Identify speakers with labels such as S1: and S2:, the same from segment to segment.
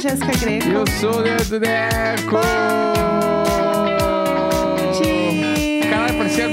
S1: Jéssica Greco.
S2: Eu sou o Leandro Neco. Caralho, parecia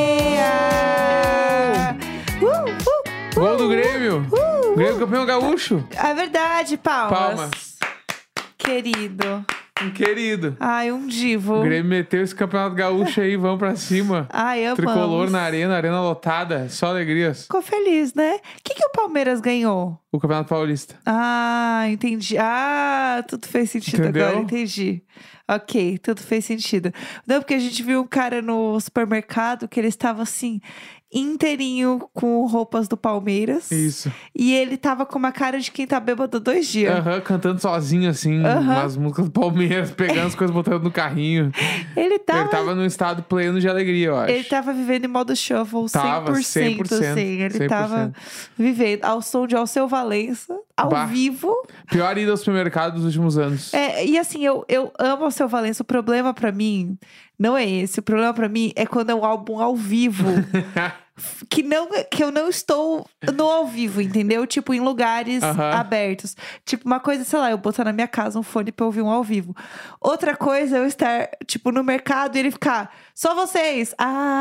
S2: gol! Gol do Grêmio. Grêmio campeão gaúcho.
S1: É verdade, palmas.
S2: Palmas.
S1: Querido.
S2: Querido.
S1: Ai, um divo.
S2: O Grêmio meteu esse campeonato gaúcho aí, vamos pra cima.
S1: Ai, amamos.
S2: Tricolor na arena lotada, só alegrias.
S1: Ficou feliz, né? O que o Palmeiras ganhou?
S2: O Campeonato Paulista.
S1: Ah, entendi. Ah, tudo fez sentido.
S2: Entendeu?
S1: Agora, entendi. Ok, tudo fez sentido. Não, porque a gente viu um cara no supermercado que ele estava assim, inteirinho com roupas do Palmeiras.
S2: Isso.
S1: E ele tava com uma cara de quem tá bêbado 2 dias.
S2: Aham, cantando sozinho, assim, umas músicas do Palmeiras, pegando as coisas, botando no carrinho.
S1: Ele
S2: Ele tava num estado pleno de alegria, eu acho.
S1: Ele tava vivendo em modo shuffle 100%,
S2: Tava, 100%,
S1: assim. Ele
S2: 100%.
S1: tava vivendo ao som de Alceu Valença, ao
S2: Bah.
S1: vivo.
S2: Pior ida ao supermercado dos últimos anos.
S1: E assim, eu amo Alceu Valença. O problema pra mim não é esse. O problema pra mim é quando é um álbum ao vivo. que eu não estou no ao vivo, entendeu? Tipo, em lugares abertos. Tipo, uma coisa, sei lá, eu botar na minha casa um fone pra ouvir um ao vivo. Outra coisa é eu estar, tipo, no mercado e ele ficar, só vocês.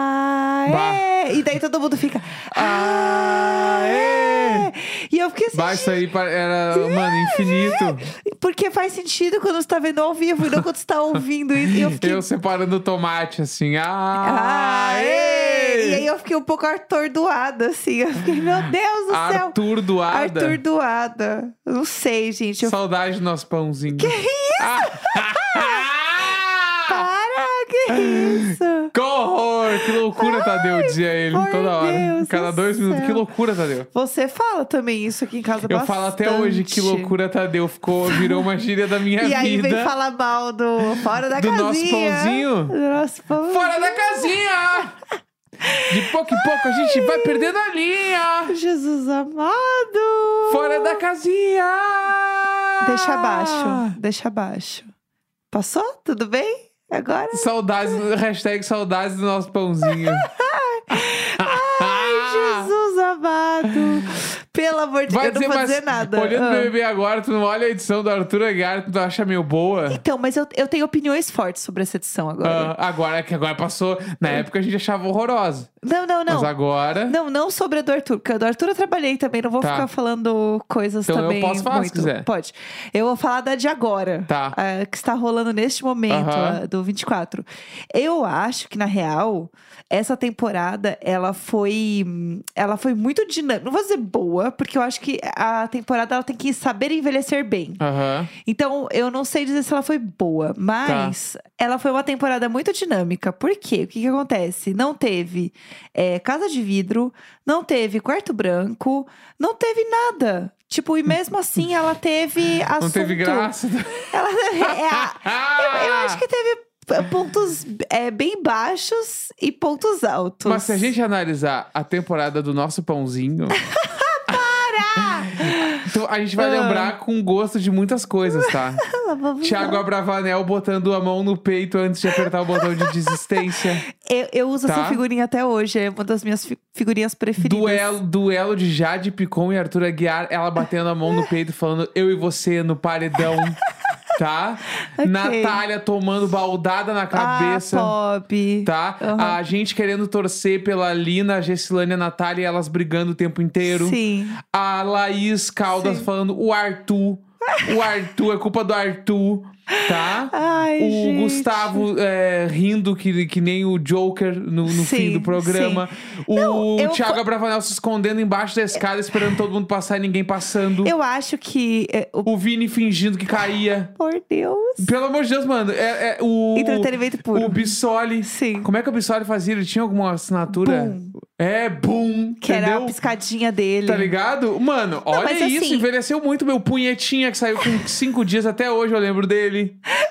S1: E daí todo mundo fica, E eu fiquei assim,
S2: Isso aí era, mano, infinito.
S1: porque faz sentido quando você tá vendo ao vivo e não quando você tá ouvindo isso. E eu fiquei,
S2: Eu separando o tomate, assim.
S1: E aí eu fiquei um pouco atordoada, assim. Eu fiquei, meu Deus do céu.
S2: Arthur Doada.
S1: Arthur Doada. Eu não sei, gente.
S2: Saudade do nosso pãozinho.
S1: Que isso? Para, que isso?
S2: Que horror! Que loucura, Tadeu, dizia ele
S1: por
S2: toda hora.
S1: Deus
S2: Cada
S1: do
S2: 2 minutos.
S1: céu.
S2: Que loucura, Tadeu.
S1: Você fala também isso aqui em casa
S2: Eu
S1: bastante.
S2: falo até hoje que loucura, Tadeu. Virou uma gíria da minha vida.
S1: E aí vem falar mal do fora da
S2: Do
S1: casinha.
S2: nosso pãozinho.
S1: Do nosso pãozinho.
S2: Fora da casinha! De pouco em pouco a gente vai perdendo a linha.
S1: Jesus amado.
S2: Fora da casinha.
S1: Deixa abaixo. Passou? Tudo bem? Agora?
S2: Saudades, hashtag saudades do nosso pãozinho.
S1: Ai, Jesus amado. Pelo amor de Deus, eu não vou dizer nada.
S2: Olhando pro BBB agora, tu não olha a edição do Arthur Aguiar, tu acha meio boa?
S1: Então, mas eu tenho opiniões fortes sobre essa edição agora.
S2: Agora passou. Na época a gente achava horrorosa.
S1: Não.
S2: Mas agora.
S1: Não sobre a do Arthur, porque a do Arthur eu trabalhei também, não vou ficar falando coisas
S2: então
S1: também.
S2: Eu posso falar
S1: muito.
S2: se quiser.
S1: Pode. Eu vou falar da de agora.
S2: Tá.
S1: Que está rolando neste momento, a do 24. Eu acho que, na real, essa temporada, ela foi muito dinâmica. Não vou dizer boa, porque eu acho que a temporada ela tem que saber envelhecer bem. Então, eu não sei dizer se ela foi boa, mas ela foi uma temporada muito dinâmica. Por quê? O que acontece? Não teve Casa de Vidro, não teve Quarto Branco, não teve nada. Tipo, e mesmo assim ela teve assunto.
S2: Não teve graça.
S1: Eu acho que teve pontos bem baixos e pontos altos.
S2: Mas se a gente analisar a temporada do nosso pãozinho... Então a gente vai lembrar com gosto de muitas coisas, tá? Thiago Abravanel botando a mão no peito antes de apertar o botão de desistência.
S1: Eu uso essa figurinha até hoje, é uma das minhas figurinhas preferidas.
S2: Duelo de Jade Picon e Arthur Aguiar, ela batendo a mão no peito falando eu e você no paredão. Tá?
S1: Okay.
S2: Natália tomando baldada na cabeça.
S1: Pop.
S2: Tá? A gente querendo torcer pela Lina, a Gessilane e a Natália, elas brigando o tempo inteiro.
S1: Sim.
S2: A Laís Caldas falando o Arthur. O Arthur, é culpa do Arthur. Tá?
S1: Ai,
S2: o
S1: gente.
S2: Gustavo rindo que nem o Joker no fim do programa. O Thiago Abravanel se escondendo embaixo da escada, esperando todo mundo passar e ninguém passando.
S1: Eu acho que...
S2: O Vini fingindo que caía.
S1: Por Deus.
S2: Pelo amor de Deus, mano. O
S1: entretenimento puro.
S2: O Bissoli.
S1: Sim.
S2: Como é que o Bissoli fazia? Ele tinha alguma assinatura?
S1: Boom.
S2: Boom.
S1: Que
S2: entendeu?
S1: era a piscadinha dele.
S2: Tá ligado? Mano, olha
S1: mas
S2: isso.
S1: assim...
S2: Envelheceu muito. Meu punhetinha que saiu com 5 dias. Até hoje eu lembro dele.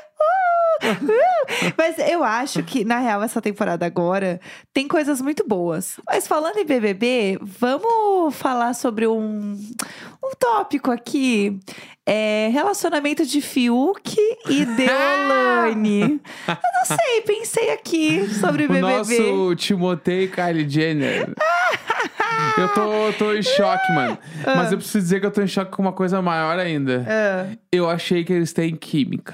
S1: Mas eu acho que, na real, essa temporada agora tem coisas muito boas. Mas falando em BBB, vamos falar sobre um tópico aqui. Relacionamento de Fiuk e Deolane. Eu não sei, pensei aqui sobre BBB.
S2: O nosso Timothée e Kylie Jenner. Eu tô em choque, mano. Mas eu preciso dizer que eu tô em choque com uma coisa maior ainda. Eu achei que eles têm química.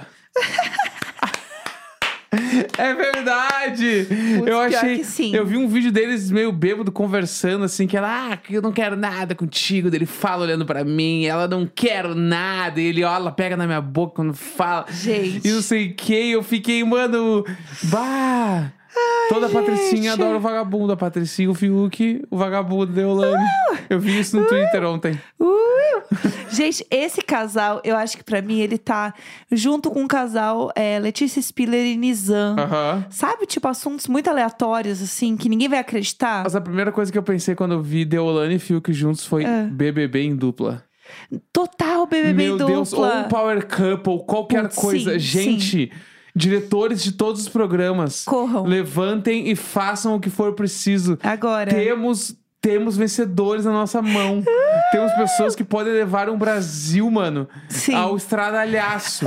S2: É verdade!
S1: Putz,
S2: eu achei.
S1: Que sim.
S2: Eu vi um vídeo deles meio bêbado conversando, assim, que ela, que eu não quero nada contigo. Daí ele fala olhando pra mim, ela não quero nada. E ele, ó, ela pega na minha boca quando fala.
S1: Gente.
S2: E não sei o que, eu fiquei, mano. Bah! Toda a Patricinha adora o vagabundo. A Patricinha, o Fiuk, o vagabundo da Deolane. Eu vi isso no Twitter ontem.
S1: Gente, esse casal, eu acho que pra mim ele tá junto com o casal Letícia Spiller e Nizam. Sabe, tipo, assuntos muito aleatórios, assim, que ninguém vai acreditar.
S2: Mas a primeira coisa que eu pensei quando eu vi Deolane e Fiuk juntos foi BBB em dupla.
S1: Total BBB em dupla.
S2: Meu Deus, ou um power couple, qualquer coisa.
S1: Sim,
S2: gente...
S1: Sim.
S2: Diretores de todos os programas,
S1: corram,
S2: levantem e façam o que for preciso.
S1: Agora
S2: temos vencedores na nossa mão. Temos pessoas que podem levar um Brasil, mano, ao estradalhaço.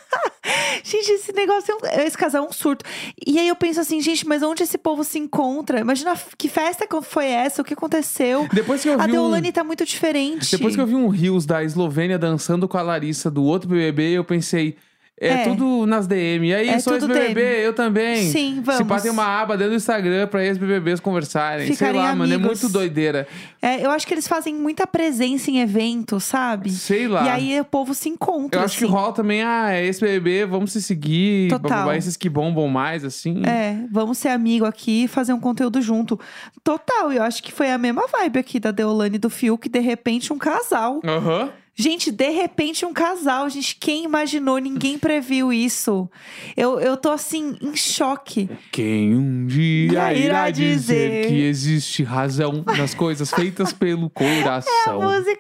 S1: Gente, esse negócio, esse casal é um surto. E aí eu penso assim, gente, mas onde esse povo se encontra? Imagina que festa foi essa, o que aconteceu?
S2: Depois que eu vi
S1: a Deolane tá muito diferente.
S2: Depois que eu vi um Reels da Eslovênia dançando com a Larissa do outro BBB, eu pensei... tudo nas DM. E aí, sou ex-BBB, eu também.
S1: Sim, vamos.
S2: Se pá, tem uma aba dentro do Instagram pra ex-BBBs conversarem.
S1: Ficarem
S2: sei lá,
S1: amigos.
S2: mano, é muito doideira.
S1: Eu acho que eles fazem muita presença em eventos, sabe?
S2: Sei lá.
S1: E aí o povo se encontra,
S2: Eu acho que rola também, ex-BBB, vamos se seguir.
S1: Total.
S2: Esses que bombam mais, assim.
S1: Vamos ser amigo aqui e fazer um conteúdo junto. Total, eu acho que foi a mesma vibe aqui da Deolane e do Fiuk, de repente um casal. Gente, de repente um casal, gente, quem imaginou? Ninguém previu isso. Eu tô assim, em choque.
S2: Quem um dia irá dizer que existe razão nas coisas feitas pelo coração.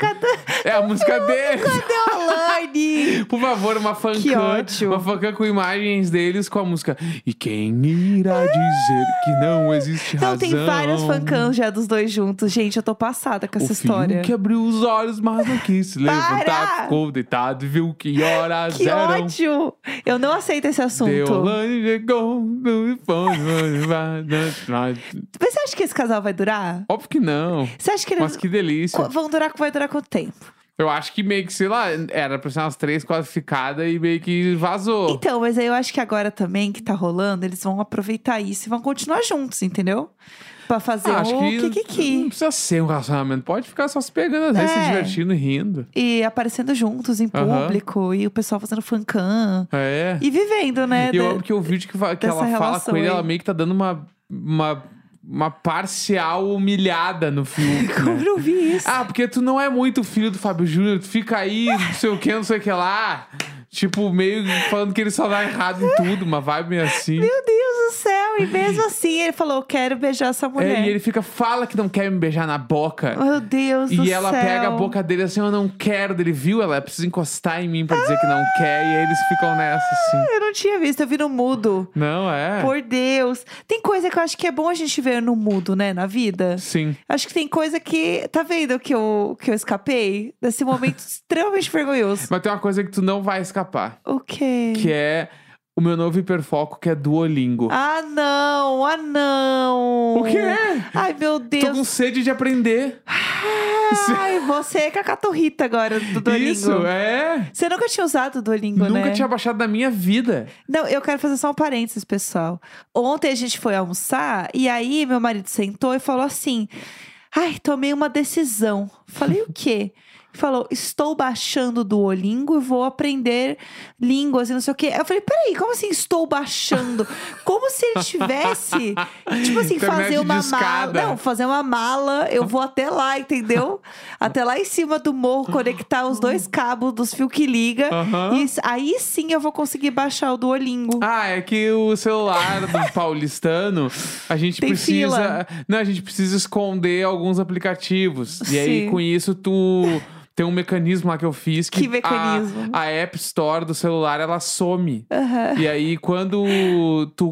S1: É a música
S2: dele.
S1: Deolane.
S2: Por favor, uma fancam com imagens deles com a música. E quem irá dizer que não existe razão?
S1: Então tem várias fancams já dos dois juntos. Gente, eu tô passada com essa história.
S2: Que abriu os olhos, mas não quis se levantar. Ficou deitado e viu que horas eram.
S1: Que ódio! Eu não aceito esse assunto.
S2: Deolane chegou no
S1: Mas você acha que esse casal vai durar?
S2: Óbvio que não.
S1: Você acha que eles...
S2: Mas que delícia.
S1: Vai durar quanto tempo?
S2: Eu acho que meio que, sei lá, era pra ser umas 3, 4 ficadas e meio que vazou.
S1: Então, mas aí eu acho que agora também que tá rolando, eles vão aproveitar isso e vão continuar juntos, entendeu? Pra fazer kikiki.
S2: Não precisa ser um relacionamento. Pode ficar só se pegando, às vezes, se divertindo e rindo.
S1: E aparecendo juntos em público. E o pessoal fazendo fancam. E vivendo, né?
S2: E eu amo que o vídeo que ela fala com ele, ela meio que tá dando uma parcial humilhada no filme.
S1: Como eu vi isso?
S2: Porque tu não é muito filho do Fábio Júnior. Tu fica aí, não sei o que, não sei o que lá. Tipo, meio falando que ele só dá errado em tudo. Uma vibe meio assim.
S1: Meu Deus do céu. E mesmo assim, ele falou, quero beijar essa mulher.
S2: E ele fala que não quer me beijar na boca.
S1: Meu Deus do céu.
S2: E ela pega a boca dele assim, eu não quero. Ele viu, ela precisa encostar em mim pra dizer que não quer. E aí eles ficam nessa, assim.
S1: Eu não tinha visto, eu vi no mudo.
S2: Não,
S1: Por Deus. Tem coisa que eu acho que é bom a gente ver no mudo, né, na vida.
S2: Sim.
S1: Acho que tem coisa que... Tá vendo que eu escapei? Desse momento extremamente vergonhoso.
S2: Mas tem uma coisa que tu não vai escapar.
S1: O quê?
S2: Que é o meu novo hiperfoco, que é Duolingo.
S1: Ah, não!
S2: O quê?
S1: Ai, meu Deus.
S2: Tô com sede de aprender.
S1: Ai, você é cacaturrita agora do Duolingo.
S2: Isso,
S1: Você nunca tinha usado o Duolingo,
S2: Nunca tinha baixado na minha vida.
S1: Não, eu quero fazer só um parênteses, pessoal. Ontem a gente foi almoçar e aí meu marido sentou e falou assim... Ai, tomei uma decisão. Falei, o quê? Falou, estou baixando o Duolingo e vou aprender línguas e não sei o quê. Eu falei, peraí, como assim estou baixando? Como se ele tivesse, tipo assim, fazer uma mala. Não, fazer uma mala, eu vou até lá, entendeu? Até lá em cima do morro, conectar os 2 cabos dos fios que liga. E aí sim eu vou conseguir baixar o Duolingo.
S2: É que o celular do paulistano, a gente precisa...
S1: Fila.
S2: Não, a gente precisa esconder alguns aplicativos. E aí, com isso, tem um mecanismo lá que eu fiz que
S1: mecanismo?
S2: A App Store do celular, ela some. E aí, quando tu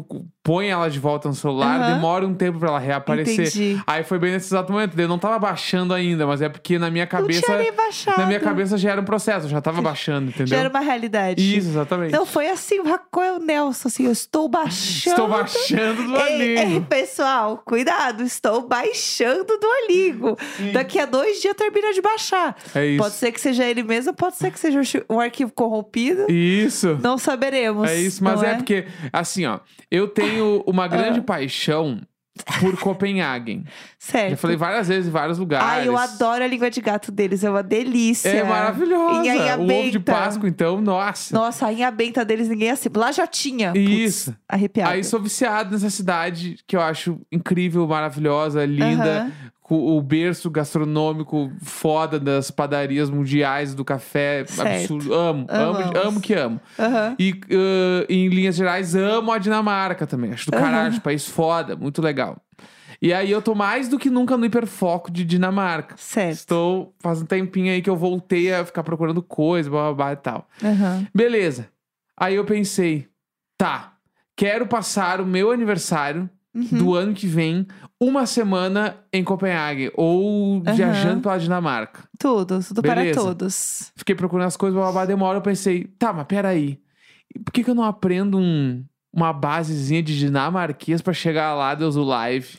S2: põe ela de volta no celular, demora um tempo pra ela reaparecer.
S1: Entendi.
S2: Aí foi bem nesse exato momento. Eu não tava baixando ainda, mas é porque na minha cabeça...
S1: Não tinha nem baixado.
S2: Na minha cabeça já era um processo, eu já tava baixando, entendeu?
S1: Já era uma realidade.
S2: Isso, exatamente.
S1: Não, foi assim, o Nelson, assim, eu estou baixando.
S2: Estou baixando do Duolingo.
S1: Pessoal, cuidado, estou baixando do Duolingo. Daqui a 2 dias termina de baixar.
S2: É isso.
S1: Pode ser que seja ele mesmo, pode ser que seja um arquivo corrompido.
S2: Isso.
S1: Não saberemos.
S2: É isso, mas é porque, assim, ó, eu tenho uma grande paixão por Copenhagen.
S1: Certo.
S2: Já falei várias vezes em vários lugares.
S1: Ai, eu adoro a língua de gato deles, é uma delícia.
S2: É maravilhosa. O ovo de Páscoa, então, nossa.
S1: Nossa, a Rainha Benta deles ninguém assim. Lá já tinha.
S2: Isso.
S1: Putz, arrepiado.
S2: Aí sou viciado nessa cidade que eu acho incrível, maravilhosa, linda. Com o berço gastronômico foda das padarias mundiais, do café.
S1: Certo.
S2: Absurdo. Amo que amo. E em linhas gerais, amo a Dinamarca também. Acho do caralho, país foda, muito legal. E aí eu tô mais do que nunca no hiperfoco de Dinamarca.
S1: Certo.
S2: Estou faz um tempinho aí que eu voltei a ficar procurando coisa, blá, blá, blá e tal. Beleza. Aí eu pensei, tá, quero passar o meu aniversário do ano que vem, uma semana em Copenhague. Ou viajando pela Dinamarca.
S1: Tudo
S2: Beleza.
S1: para todos.
S2: Fiquei procurando as coisas, blá, blá, blá, demora. Eu pensei, tá, mas peraí. Por que eu não aprendo uma basezinha de dinamarquês pra chegar lá, Deus o live?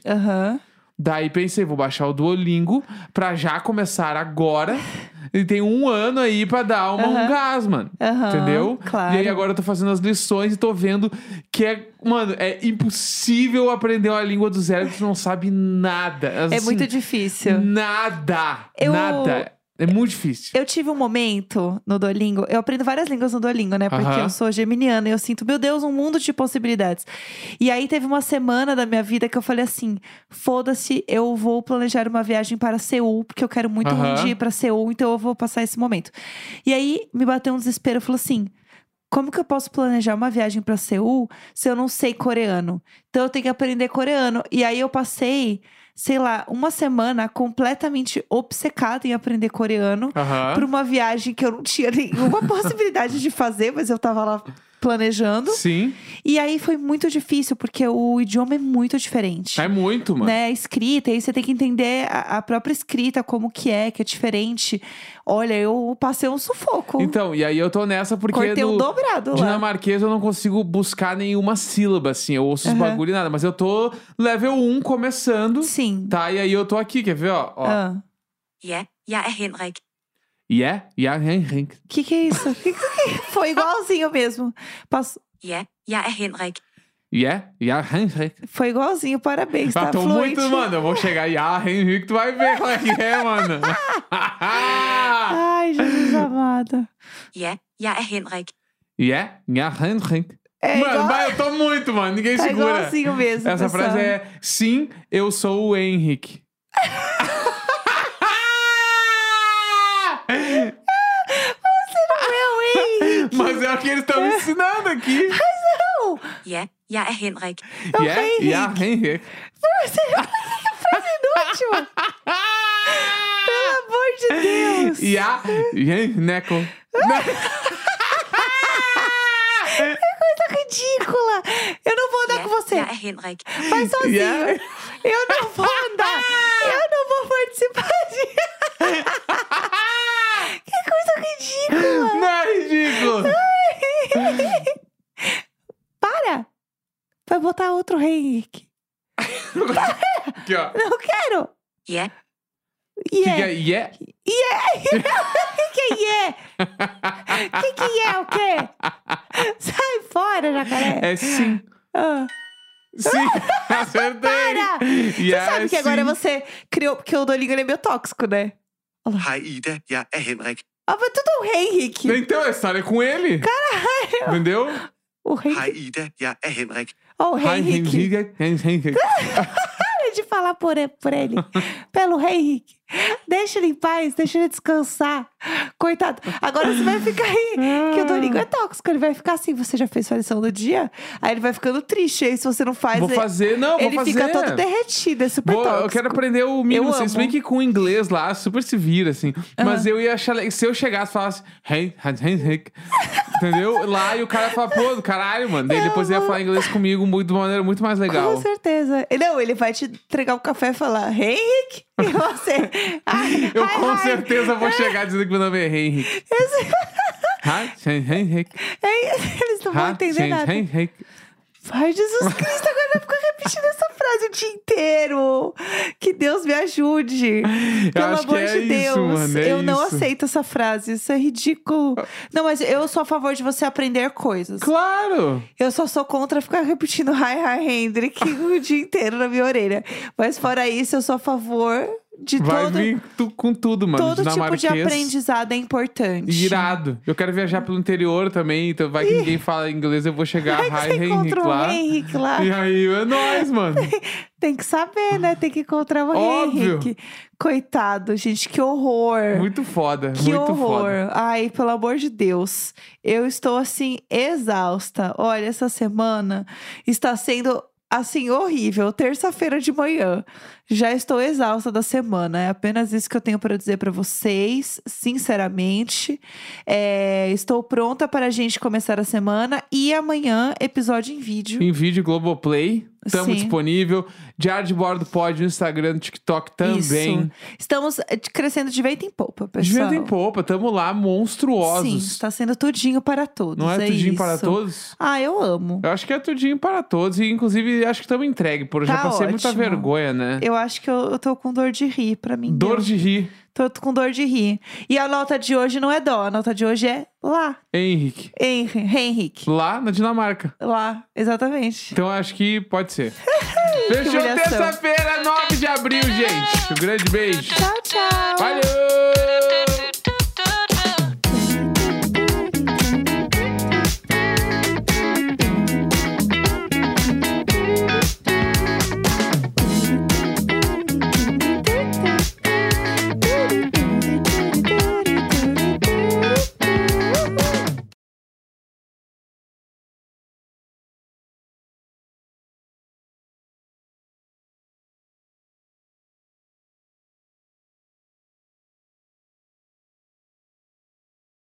S2: Daí pensei, vou baixar o Duolingo pra já começar agora. E tem 1 ano aí pra dar um gás, mano. Entendeu?
S1: Claro.
S2: E aí agora eu tô fazendo as lições e tô vendo que é impossível aprender uma língua do zero que tu não sabe nada. Assim,
S1: É muito difícil.
S2: Nada. É muito difícil.
S1: Eu tive um momento no Duolingo, eu aprendo várias línguas no Duolingo, né? Porque eu sou geminiana e eu sinto, meu Deus, um mundo de possibilidades. E aí teve uma semana da minha vida que eu falei assim, foda-se, eu vou planejar uma viagem para Seul, porque eu quero muito um dia ir pra Seul, então eu vou passar esse momento. E aí me bateu um desespero, eu falei assim, como que eu posso planejar uma viagem pra Seul se eu não sei coreano? Então eu tenho que aprender coreano. E aí eu passei, sei lá, uma semana completamente obcecada em aprender coreano pra uma viagem que eu não tinha nenhuma possibilidade de fazer, mas eu tava lá planejando.
S2: Sim.
S1: E aí foi muito difícil, porque o idioma é muito diferente.
S2: É muito, mano.
S1: Né? A escrita, aí você tem que entender a própria escrita, como que é diferente. Olha, eu passei um sufoco.
S2: Então, e aí eu tô nessa porque
S1: Cortei
S2: no
S1: dobrado lá.
S2: dinamarquês eu não consigo buscar nenhuma sílaba, assim. Eu ouço os bagulho e nada. Mas eu tô level 1 começando.
S1: Sim.
S2: Tá, e aí eu tô aqui, quer ver, ó?
S3: Ja, jeg er Henrik.
S2: Henrik.
S1: Que é isso? Foi igualzinho mesmo.
S3: Ja, jeg er Henrik.
S2: Henrik.
S1: Foi igualzinho, parabéns, tá?
S2: Tô
S1: Fluente.
S2: muito, mano. Eu vou chegar Henrik, tu vai ver qual é que é, mano.
S1: Ai, Jesus amado.
S3: Ja, jeg er Henrik.
S2: Henrik.
S1: Igual...
S2: Mano, eu tô muito, mano. Ninguém
S1: tá
S2: segura.
S1: Igualzinho mesmo,
S2: essa
S1: pessoal.
S2: frase é, sim, eu sou o Henrik.
S1: Você não é o Henrique.
S2: Mas é o que eles estão me ensinando aqui.
S1: Mas não.
S3: Ja, jeg er Henrik.
S2: Henrik.
S1: Você é uma frase inútil. Pelo amor de Deus.
S2: Neco.
S1: Que coisa ridícula. Eu não vou andar com você.
S3: Jeg er Henrik.
S1: Vai sozinho. Eu não vou andar. Eu não vou participar de... Que coisa ridícula.
S2: Não é ridículo.
S1: Para. Vai botar outro Henrique.
S2: Aqui, ó.
S1: Não quero.
S3: Ja,
S2: Que é yeah?
S1: Que é o quê? Sai fora, jacaré.
S2: É sim. Sim, acertei.
S1: Para! Você sabe que agora você criou... Porque o Duolingo ele é meio tóxico, né?
S4: Hej Ida, jeg er Henrik.
S1: Ah, mas tudo é o Henrique.
S2: Então, a história é com ele.
S1: Caralho.
S2: Entendeu?
S1: O
S4: Hej
S1: Henrique.
S4: Ida, jeg er Henrik.
S1: Oh, o Henrique.
S2: Henrique.
S1: Para de falar por ele. Pelo Henrique. Deixa ele em paz, deixa ele descansar. Coitado. Agora você vai ficar aí. Que o Duolingo é tóxico. Ele vai ficar assim. Você já fez sua lição do dia? Aí ele vai ficando triste. Aí se você não faz...
S2: Vou fazer, não, vou
S1: ele
S2: fazer.
S1: Ele fica todo derretido. É super tóxico.
S2: Eu quero aprender o mínimo.
S1: Eu
S2: Se bem que com o inglês lá, super se vira, assim. Mas eu ia achar... Se eu chegasse e falasse... Henrique... Entendeu? Lá e o cara fala, pô, do caralho, mano. Daí depois ele ia falar inglês comigo de uma maneira muito mais legal.
S1: Com certeza. Não, ele vai te entregar o café e falar, Henrique. E você...
S2: Eu com certeza vou chegar dizendo que meu nome é Henrique. Henrique.
S1: Eles não vão entender nada. Ai, Jesus Cristo, agora eu fico repetindo essa frase o dia inteiro. Que Deus me ajude. Pelo amor de Deus.
S2: Isso, mano,
S1: eu não
S2: isso.
S1: aceito essa frase. Isso é ridículo. Não, mas eu sou a favor de você aprender coisas.
S2: Claro!
S1: Eu só sou contra ficar repetindo hi, Hendrik o dia inteiro na minha orelha. Mas fora isso, eu sou a favor de
S2: Vai vir com tudo, mano.
S1: Todo tipo de aprendizado é importante.
S2: Irado. Eu quero viajar pelo interior também, então vai que ninguém fala inglês, eu vou chegar
S1: Henrique lá.
S2: E aí, é nóis, mano.
S1: Tem que saber, né? Tem que encontrar o
S2: Óbvio.
S1: Henrique. Coitado, gente, que horror.
S2: Muito foda,
S1: que
S2: muito
S1: horror.
S2: foda.
S1: Ai, pelo amor de Deus. Eu estou, assim, exausta. Olha, essa semana está sendo... assim, horrível. Terça-feira de manhã. Já estou exausta da semana. É apenas isso que eu tenho para dizer para vocês, sinceramente. Estou pronta para a gente começar a semana. E amanhã, episódio em vídeo.
S2: Em vídeo, Globoplay. Estamos disponível. Diário de Bordo Pod no Instagram, no TikTok também.
S1: Isso. Estamos crescendo de vento em popa, pessoal.
S2: De vento em popa. Estamos lá, monstruosos.
S1: Sim, está sendo tudinho para todos.
S2: Não é tudinho
S1: isso.
S2: para todos?
S1: Ah, eu amo.
S2: Eu acho que é tudinho para todos. E, inclusive, acho que estamos entregue. Por já passei muita vergonha, né?
S1: Eu acho que eu tô com dor de rir, pra mim.
S2: Dor de rir.
S1: Tô com dor de rir. E a nota de hoje não é dó, a nota de hoje é lá.
S2: Henrique.
S1: Henrique.
S2: Lá na Dinamarca.
S1: Lá, exatamente.
S2: Então acho que pode ser. Fechou terça-feira, 9 de abril, gente. Um grande beijo.
S1: Tchau, tchau.
S2: Valeu!